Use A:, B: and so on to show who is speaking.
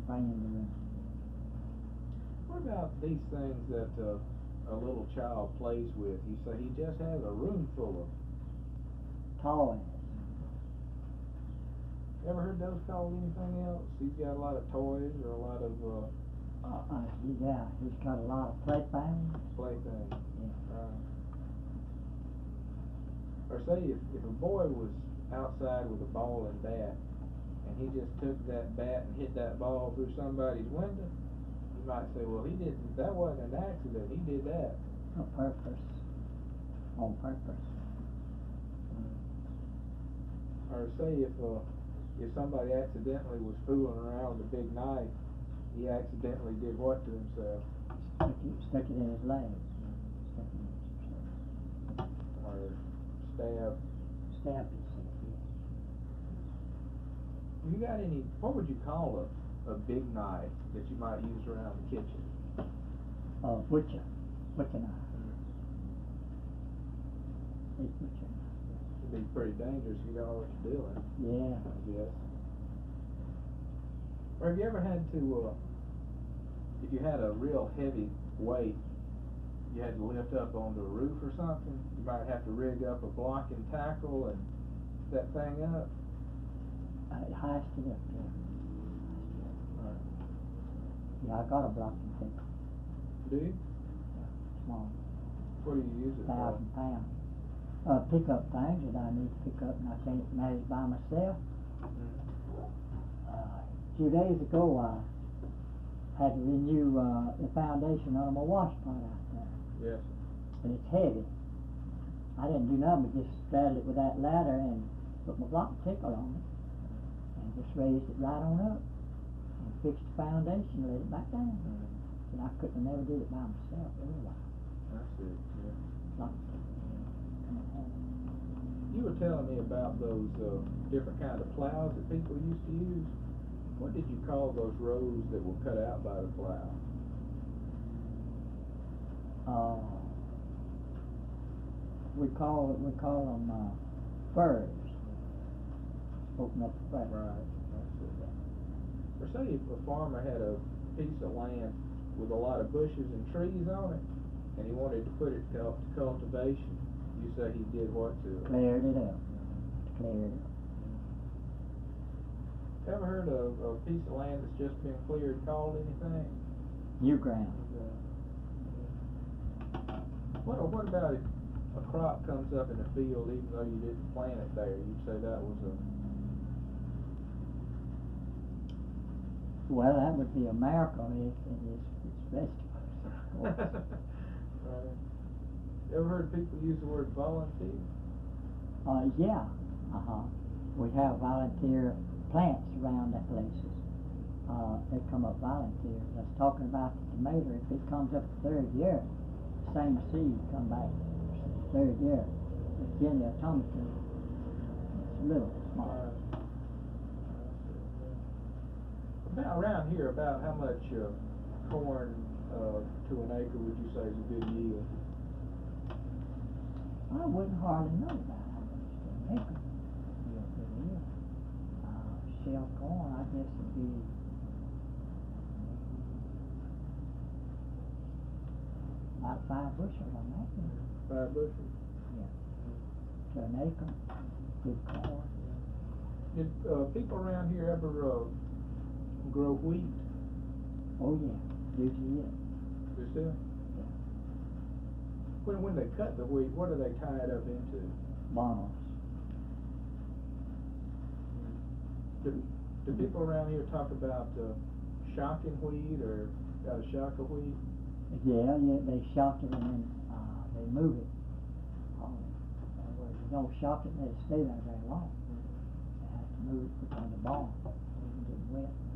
A: bring in the room.
B: What about these things that a little child plays with? You say he just has a room full of.
A: Toys.
B: Ever heard those called anything else? He's got a lot of toys or a lot of
A: Yeah, he's got a lot of playthings.
B: playthings.
A: Yeah.
B: Right. Or say if a boy was outside with a ball and bat, and he just took that bat and hit that ball through somebody's window, you might say, well, that wasn't an accident, he did that.
A: On purpose. On purpose.
B: Or say if somebody accidentally was fooling around with a big knife, he accidentally did what to himself?
A: Stuck it in his leg.
B: Or stab.
A: Stabbed himself, yeah.
B: You got any, what would you call a big knife that you might use around the kitchen?
A: Butcher knife. It's butcher knife.
B: It'd be pretty dangerous if you know what you're doing.
A: Yeah.
B: I guess. Or have you ever had to, if you had a real heavy weight, you had to lift up onto a roof or something, you might have to rig up a block and tackle and set that thing up?
A: It has to up there.
B: Right.
A: Yeah, I got a blocking tackle.
B: Do you?
A: Small.
B: What do you use it
A: 1,000 pounds. Pick up things that I need to pick up and I can't manage by myself. A few days ago I had to renew the foundation on my wash pot out there.
B: Yes.
A: And it's heavy. I didn't do nothing but just straddle it with that ladder and put my blocking tackle on it. And just raised it right on up. And fixed the foundation and let it back down. And I couldn't never do it by myself otherwise.
B: That's it, yeah.
A: Blocking tackle.
B: You were telling me about those different kind of plows that people used to use. What did you call those rows that were cut out by the plow?
A: We call them furs. Open up the fur.
B: Right. That's it. Or say if a farmer had a piece of land with a lot of bushes and trees on it, and he wanted to put it to cultivation, you say he did what to it?
A: Cleared it up. Cleared it up.
B: Ever heard of a piece of land that's just been cleared called anything?
A: New ground.
B: What about if a crop comes up in the field even though you didn't plant it there? You'd say that was a...
A: Well, that would be a miracle if it is vegetables.
B: Right. Ever heard people use the word volunteer?
A: Yeah. We have volunteer plants around the places. They come up volunteers. I was talking about the tomato. If it comes up the third year, same seed come back third year. But again, the tomato, it's a little small.
B: About around here, about how much corn to an acre would you say is a good yield?
A: I wouldn't hardly know about how much to an acre yield it is. Shell corn, I guess would be about 5 bushels on that.
B: 5 bushels?
A: Yeah. To an acre, good corn.
B: Did people around here ever grow wheat?
A: Oh yeah, usually yeah.
B: They still?
A: Yeah.
B: When they cut the wheat, what do they tie it up into?
A: Bottles.
B: Do people around here talk about shocking wheat or got a shock of wheat?
A: Yeah, they shock it and then they move it. You don't shock it and let it stay there very long. You have to move it, put it on the ball, get it wet.